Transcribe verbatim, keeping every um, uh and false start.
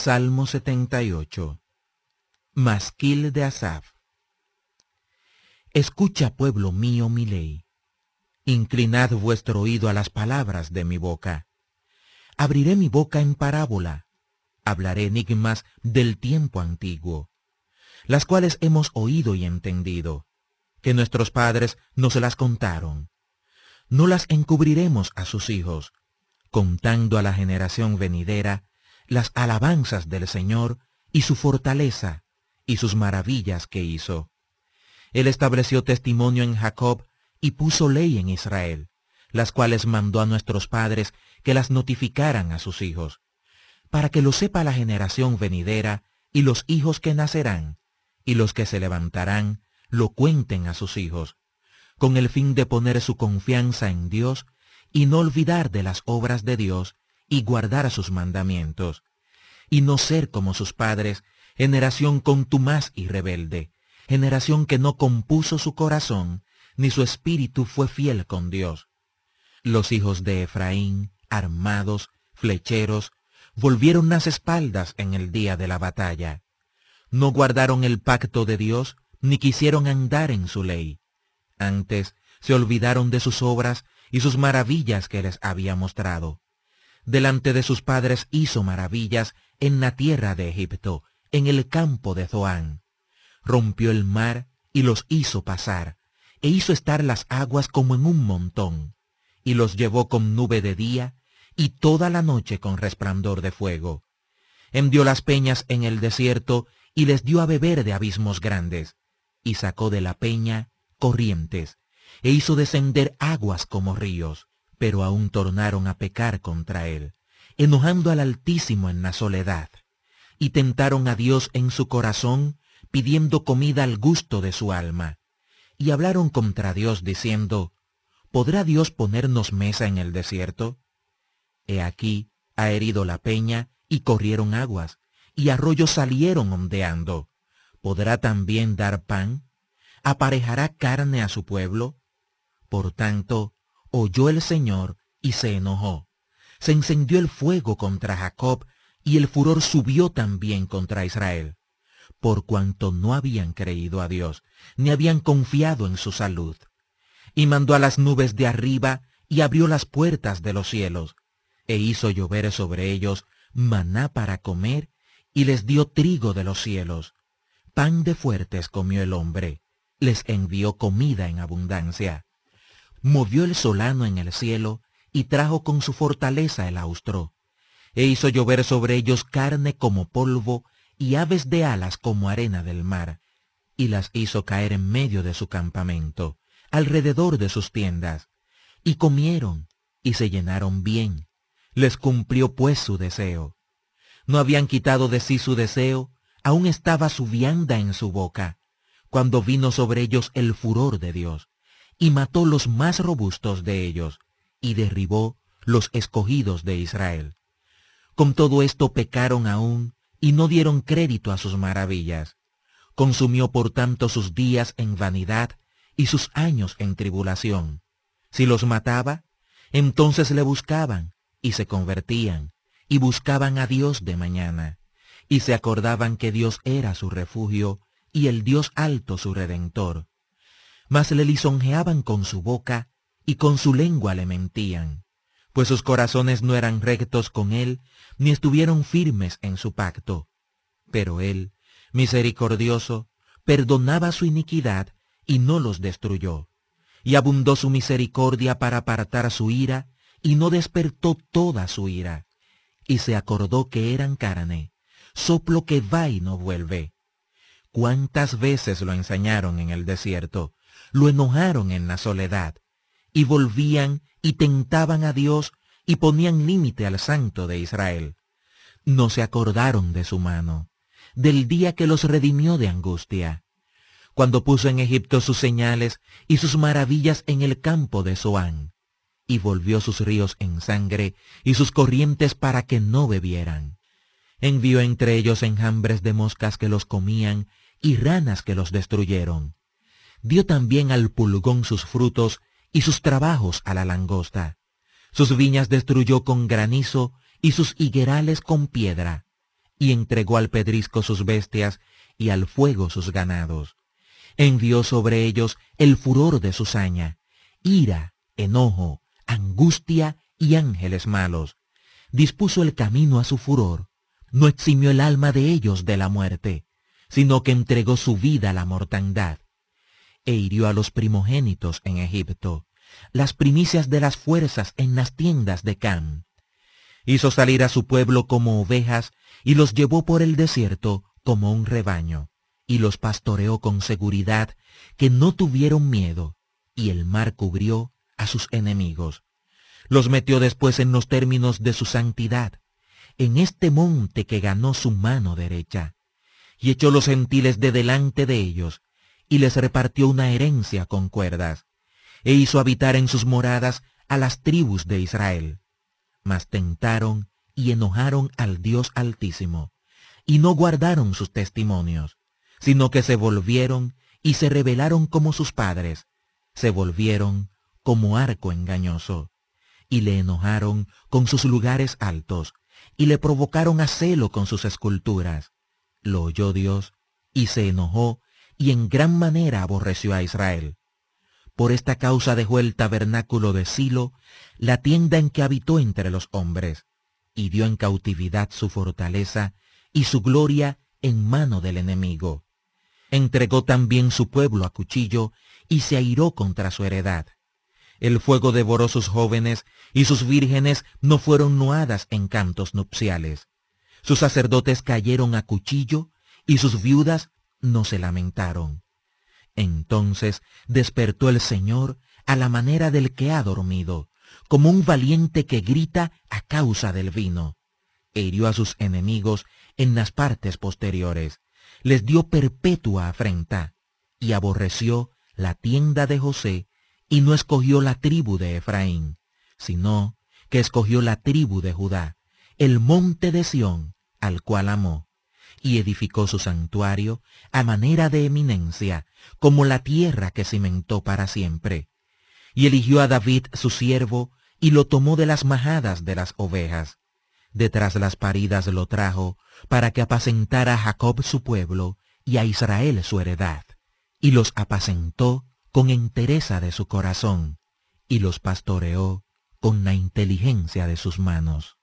Salmo setenta y ocho. Masquil de Asaf. Escucha, pueblo mío, mi ley. Inclinad vuestro oído a las palabras de mi boca. Abriré mi boca en parábola. Hablaré enigmas del tiempo antiguo, las cuales hemos oído y entendido, que nuestros padres nos las contaron. No las encubriremos a sus hijos, contando a la generación venidera las alabanzas del Señor y su fortaleza y sus maravillas que hizo. Él estableció testimonio en Jacob y puso ley en Israel, las cuales mandó a nuestros padres que las notificaran a sus hijos, para que lo sepa la generación venidera y los hijos que nacerán, y los que se levantarán lo cuenten a sus hijos, con el fin de poner su confianza en Dios y no olvidar de las obras de Dios y guardar sus mandamientos, y no ser como sus padres, generación contumaz y rebelde, generación que no compuso su corazón, ni su espíritu fue fiel con Dios. Los hijos de Efraín, armados, flecheros, volvieron las espaldas en el día de la batalla. No guardaron el pacto de Dios, ni quisieron andar en su ley. Antes se olvidaron de sus obras y sus maravillas que les había mostrado. Delante de sus padres hizo maravillas en la tierra de Egipto, en el campo de Zoán. Rompió el mar y los hizo pasar, e hizo estar las aguas como en un montón, y los llevó con nube de día, y toda la noche con resplandor de fuego. Hendió las peñas en el desierto, y les dio a beber de abismos grandes, y sacó de la peña corrientes, e hizo descender aguas como ríos. Pero aún tornaron a pecar contra él, enojando al Altísimo en la soledad, y tentaron a Dios en su corazón, pidiendo comida al gusto de su alma. Y hablaron contra Dios diciendo, ¿podrá Dios ponernos mesa en el desierto? He aquí, ha herido la peña, y corrieron aguas, y arroyos salieron ondeando. ¿Podrá también dar pan? ¿Aparejará carne a su pueblo? Por tanto, oyó el Señor y se enojó. Se encendió el fuego contra Jacob, y el furor subió también contra Israel, por cuanto no habían creído a Dios, ni habían confiado en su salud. Y mandó a las nubes de arriba, y abrió las puertas de los cielos, e hizo llover sobre ellos maná para comer, y les dio trigo de los cielos. Pan de fuertes comió el hombre, les envió comida en abundancia. Movió el solano en el cielo, y trajo con su fortaleza el austro, e hizo llover sobre ellos carne como polvo, y aves de alas como arena del mar, y las hizo caer en medio de su campamento, alrededor de sus tiendas, y comieron, y se llenaron bien, les cumplió pues su deseo. No habían quitado de sí su deseo, aún estaba su vianda en su boca, cuando vino sobre ellos el furor de Dios, y mató los más robustos de ellos, y derribó los escogidos de Israel. Con todo esto pecaron aún, y no dieron crédito a sus maravillas. Consumió por tanto sus días en vanidad, y sus años en tribulación. Si los mataba, entonces le buscaban, y se convertían, y buscaban a Dios de mañana, y se acordaban que Dios era su refugio, y el Dios alto su redentor. Mas le lisonjeaban con su boca, y con su lengua le mentían, pues sus corazones no eran rectos con él, ni estuvieron firmes en su pacto. Pero él, misericordioso, perdonaba su iniquidad, y no los destruyó. Y abundó su misericordia para apartar su ira, y no despertó toda su ira. Y se acordó que eran carne, soplo que va y no vuelve. ¿Cuántas veces lo ensañaron en el desierto? Lo enojaron en la soledad, y volvían y tentaban a Dios, y ponían límite al Santo de Israel. No se acordaron de su mano, del día que los redimió de angustia, cuando puso en Egipto sus señales y sus maravillas en el campo de Zoán, y volvió sus ríos en sangre y sus corrientes para que no bebieran. Envió entre ellos enjambres de moscas que los comían y ranas que los destruyeron. Dio también al pulgón sus frutos y sus trabajos a la langosta. Sus viñas destruyó con granizo y sus higuerales con piedra. y entregó al pedrisco sus bestias y al fuego sus ganados. Envió sobre ellos el furor de su saña, ira, enojo, angustia y ángeles malos. Dispuso el camino a su furor, no eximió el alma de ellos de la muerte, sino que entregó su vida a la mortandad. E hirió a los primogénitos en Egipto, las primicias de las fuerzas en las tiendas de Cam. Hizo salir a su pueblo como ovejas y los llevó por el desierto como un rebaño, y los pastoreó con seguridad, que no tuvieron miedo, y el mar cubrió a sus enemigos. Los metió después en los términos de su santidad, en este monte que ganó su mano derecha, y echó los gentiles de delante de ellos, y les repartió una herencia con cuerdas, e hizo habitar en sus moradas a las tribus de Israel. Mas tentaron y enojaron al Dios Altísimo, y no guardaron sus testimonios, sino que se volvieron y se rebelaron como sus padres, se volvieron como arco engañoso, y le enojaron con sus lugares altos, y le provocaron a celo con sus esculturas. Lo oyó Dios, y se enojó, y en gran manera aborreció a Israel. Por esta causa dejó el tabernáculo de Silo, la tienda en que habitó entre los hombres, y dio en cautividad su fortaleza y su gloria en mano del enemigo. Entregó también su pueblo a cuchillo y se airó contra su heredad. El fuego devoró sus jóvenes y sus vírgenes no fueron nuadas en cantos nupciales. Sus sacerdotes cayeron a cuchillo y sus viudas no se lamentaron. Entonces despertó el Señor a la manera del que ha dormido, como un valiente que grita a causa del vino. E hirió a sus enemigos en las partes posteriores, les dio perpetua afrenta, y aborreció la tienda de José, y no escogió la tribu de Efraín, sino que escogió la tribu de Judá, el monte de Sión, al cual amó, y edificó su santuario a manera de eminencia, como la tierra que cimentó para siempre. Y eligió a David su siervo, y lo tomó de las majadas de las ovejas. Detrás las paridas lo trajo, para que apacentara a Jacob su pueblo, y a Israel su heredad. Y los apacentó con entereza de su corazón, y los pastoreó con la inteligencia de sus manos.